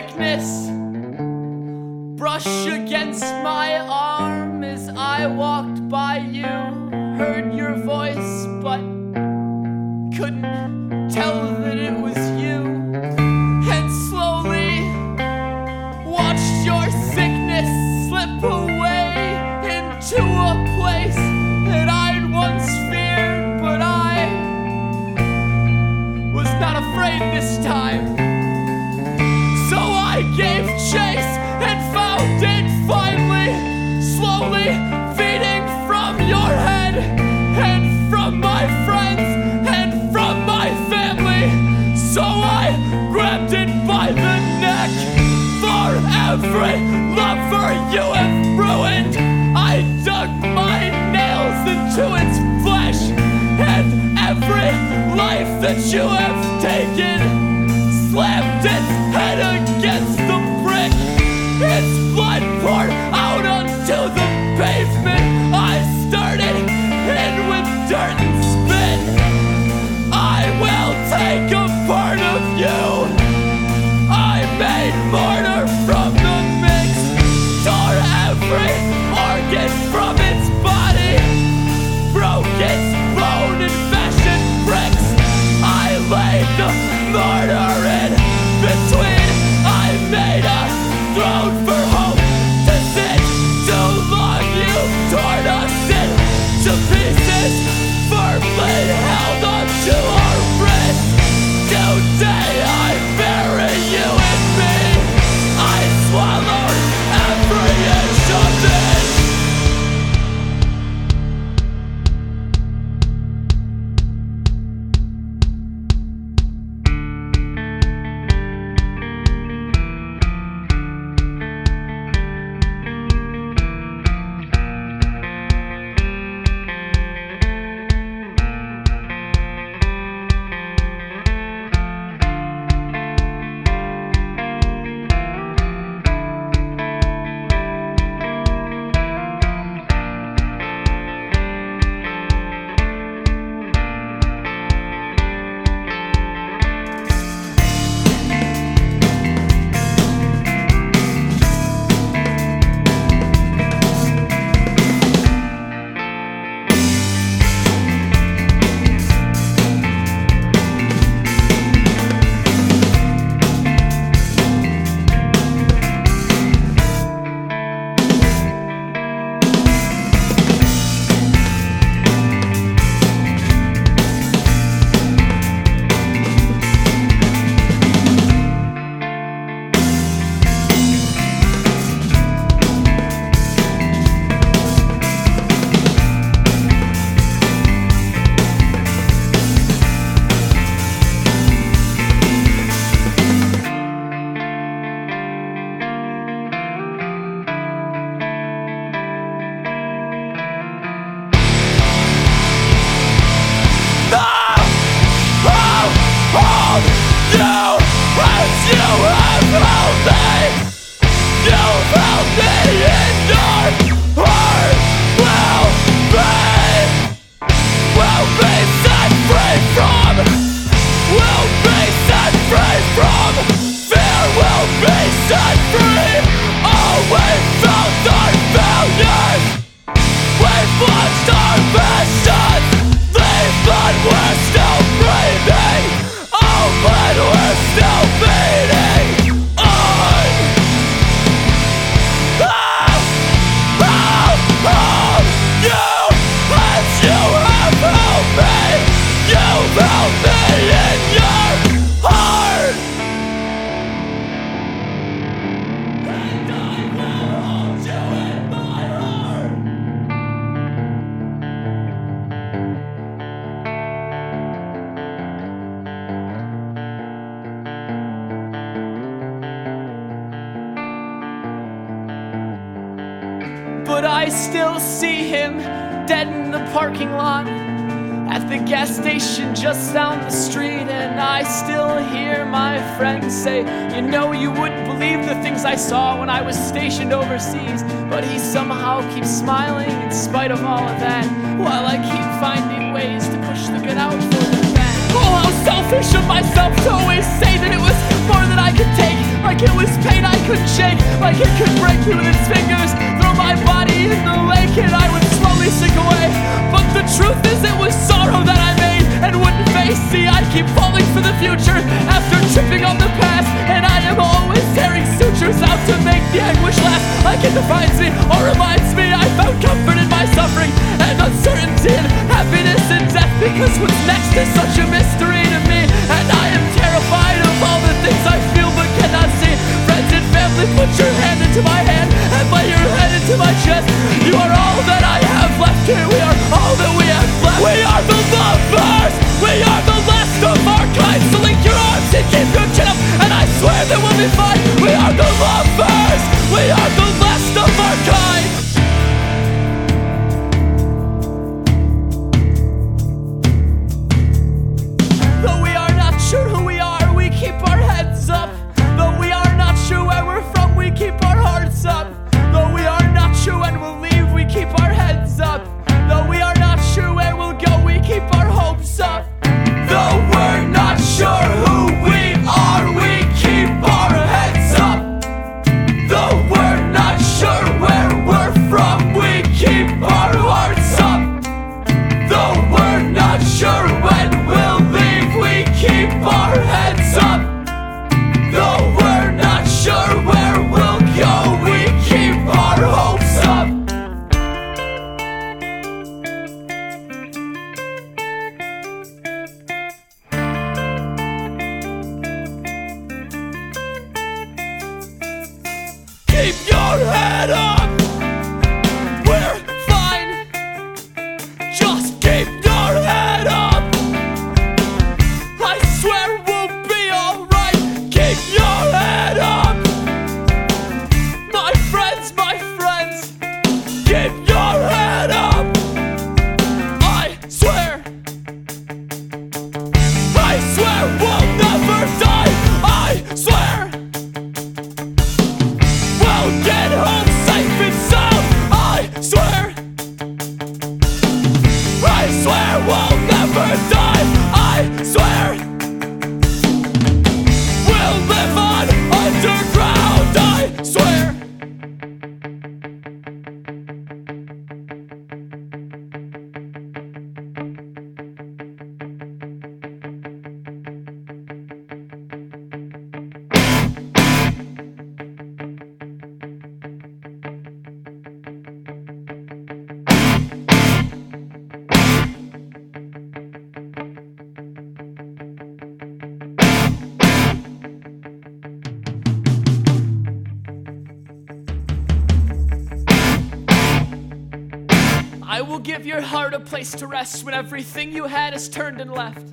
sickness brush against my arm as I walked by you. Heard your voice, but couldn't tell that it was you. And slowly watched your sickness slip away into a place that I'd once feared, but I was not afraid this time. So I gave chase and found it finally, slowly feeding from your head and from my friends and from my family. So I grabbed it by the neck. For every lover you have ruined, I dug my nails into its flesh. And every life that you have taken slammed its head against the brick. Its blood poured out onto the pavement. I started in with dirt and spit. I will take a part of you. I made mortar from the mix, tore every organ from its body, broke its bone and fashioned bricks. I laid the mortar in between. I made a throne for hope to sit. Too long you torn us into pieces, firmly held onto our wrists. Today I bury you in me. I swallowed every inch of it. But I still see him dead in the parking lot at the gas station just down the street. And I still hear my friends say, you know, you wouldn't believe the things I saw when I was stationed overseas. But he somehow keeps smiling in spite of all of that, while I keep finding ways to push the good out for the bad. Oh, how selfish of myself to always say that it was more than I could take, like it was couldn't shake, like it could break me with its fingers. Throw my body in the lake and I would slowly sink away. But the truth is it was sorrow that I made and wouldn't face. See, I keep falling for the future after tripping on the past, and I am always tearing sutures out to make the anguish last. Like it defines me or reminds me I found comfort in my suffering and uncertainty and happiness and death, because what's next is such a mystery to me, and I am terrified of all the things I feel but cannot see. Friends and family, put your hand into my hand and lay your head into my chest. You are all that I have left here. We are all that we have left. We are the lovers. We are the last of our kind. So link your arms and keep your chin up, and I swear that we'll be fine. We are the lovers. We are the last of our kind. Though we are not sure who we are, we keep our heads up. Though we are not sure where we're from, we keep our hearts up. Though we are not sure when we'll leave, we keep our heads up. Though we are not sure where we'll go, we keep our hopes up. Though we're not sure who we are, we keep our heads up. Though we're not sure where we're from, we keep our hearts up. Though we're not sure when we'll leave, we keep our heads up. Though we're not sure where we'll go, we keep our hopes up. Keep your head up. We're fine. Just keep your head up. I swear we'll be alright. Keep your head up. My friends, keep your head up. I swear we'll never die. I swear we'll get home safe and sound. I swear we'll never die. I swear we'll live on underground. I swear. I will give your heart a place to rest when everything you had is turned and left.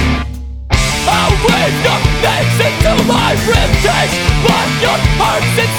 Into my ribcage, lock your hearts in